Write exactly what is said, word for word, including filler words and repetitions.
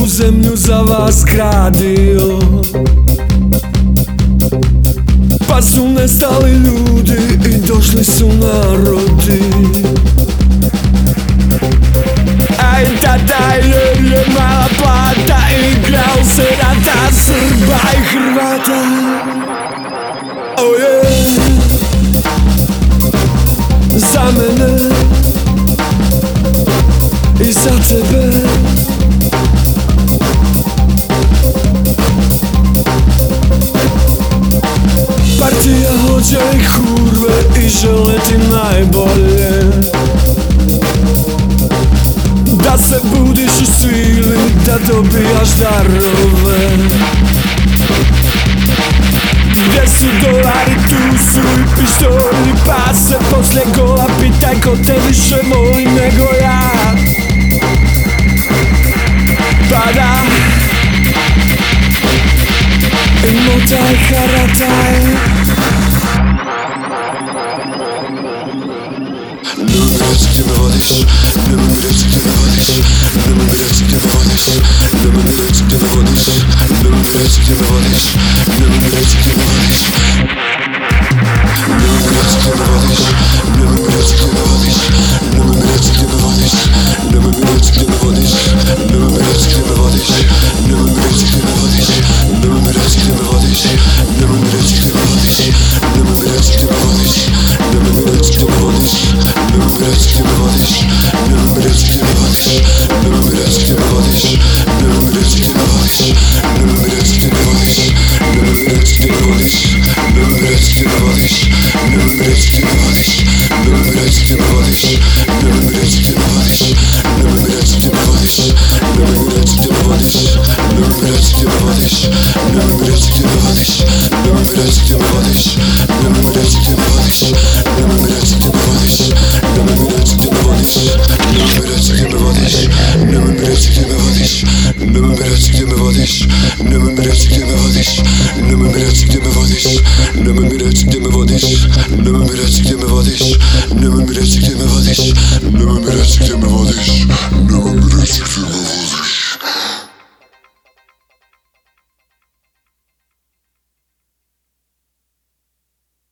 zemlju za vas gradio, pa su nestali ljudi i došli su narodi. Aj tata, jer je mala plata, igrao se rata Srba i Hrvata. Oh yeah. Za mene i za tebe. Partija hođe i kurve i žele ti najbolje, da se budiš u svili, da dobijaš darove. Gdje su dolari, tu su i pištolji, pa se poslije gola pitaj ko te više voli nego ja. Pa da, i motaj harataj. Nemoj mi reći gdje me vodiš, nemoj mi reći gdje me vodiš, nemoj mi reći gdje me vodiš, nemoj mi reći gdje me vodiš, nemoj mi reći gdje me vodiš, nemoj mi reći gdje me vodiš, nemoj mi reći gdje me vodiš, nemoj mi reći gdje me vodiš, nemoj mi reći gdje me vodiš, nemoj mi reći gdje me vodiš, nemoj mi reći gdje me vodiš, nemoj mi reći gdje me vodiš, nemoj mi reći gdje me vodiš, nemoj mi reći gdje me vodiš, nemoj mi reći gdje me vodiš, nemoj mi reći gdje me vodiš. Nemoj mi reći gdje me vodiš, nemoj mi reći gdje me vodiš, nemoj mi reći gdje me vodiš, nemoj mi reći gdje me vodiš, nemoj mi reći gdje me vodiš, nemoj mi reći gdje me vodiš, nemoj mi reći gdje me vodiš, nemoj mi reći gdje me vodiš, nemoj mi reći gdje me vodiš, nemoj mi reći gdje me vodiš, nemoj mi reći gdje me vodiš, nemoj mi reći gdje me vodiš, nemoj mi reći gdje me vodiš, nemoj mi reći gdje me vodiš, nemoj mi reći gdje me vodiš, nemoj mi reći gdje me vodiš, nemoj mi reći gdje me vodiš. Nemoj mi reći gdje me vodiš, nemoj mi reći gdje me vodiš, nemoj mi reći gdje me vodiš, nemoj mi reći gdje me vodiš, nemoj mi reći gdje me vodiš, nemoj mi reći gdje me vodiš, nemoj mi reći gdje me vodiš, nemoj mi reći gdje me vodiš, nemoj mi reći gdje me vodiš, nemoj mi reći gdje me vodiš, nemoj mi reći gdje me vodiš.